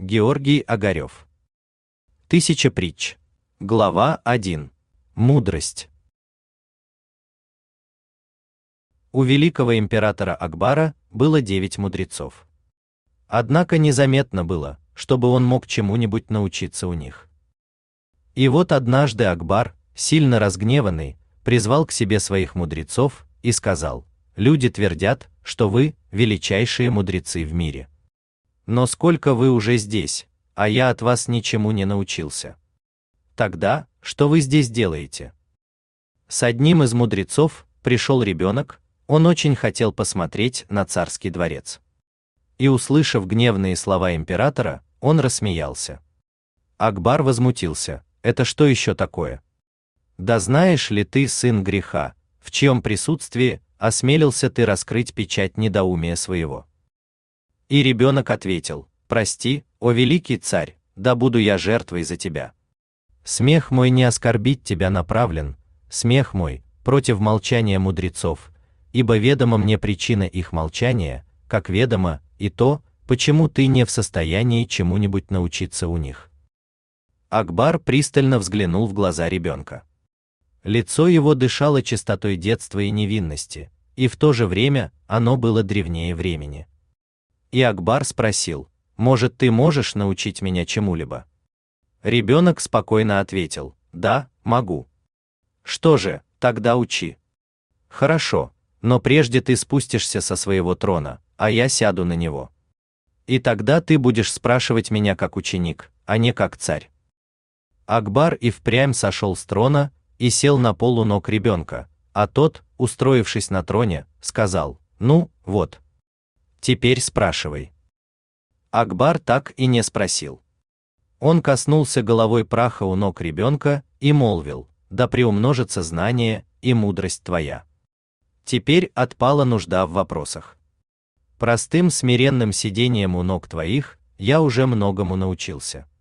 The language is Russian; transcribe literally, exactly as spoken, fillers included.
Георгий Огарев. Тысяча притч. Глава один. Мудрость. У великого императора Акбара было девять мудрецов. Однако незаметно было, чтобы он мог чему-нибудь научиться у них. И вот однажды Акбар, сильно разгневанный, призвал к себе своих мудрецов и сказал: «Люди твердят, что вы величайшие мудрецы в мире. Но сколько вы уже здесь, а я от вас ничему не научился. Тогда, что вы здесь делаете?» С одним из мудрецов пришел ребенок, он очень хотел посмотреть на царский дворец. И, услышав гневные слова императора, он рассмеялся. Акбар возмутился: «Это что еще такое? Да знаешь ли ты, сын греха, в чьем присутствии осмелился ты раскрыть печать недоумия своего?» И ребенок ответил: «Прости, о великий царь, да буду я жертвой за тебя. Смех мой не оскорбить тебя направлен, смех мой против молчания мудрецов, ибо ведома мне причина их молчания, как ведомо и то, почему ты не в состоянии чему-нибудь научиться у них». Акбар пристально взглянул в глаза ребенка. Лицо его дышало чистотой детства и невинности, и в то же время оно было древнее времени. И Акбар спросил: «Может, ты можешь научить меня чему-либо?» Ребенок спокойно ответил: «Да, могу». «Что же, тогда учи». «Хорошо, но прежде ты спустишься со своего трона, а я сяду на него. И тогда ты будешь спрашивать меня как ученик, а не как царь». Акбар и впрямь сошел с трона и сел на пол у ног ребенка, а тот, устроившись на троне, сказал: «Ну, вот. Теперь спрашивай». Акбар так и не спросил. Он коснулся головой праха у ног ребенка и молвил: «Да приумножится знание и мудрость твоя». Теперь отпала нужда в вопросах. Простым смиренным сидением у ног твоих я уже многому научился.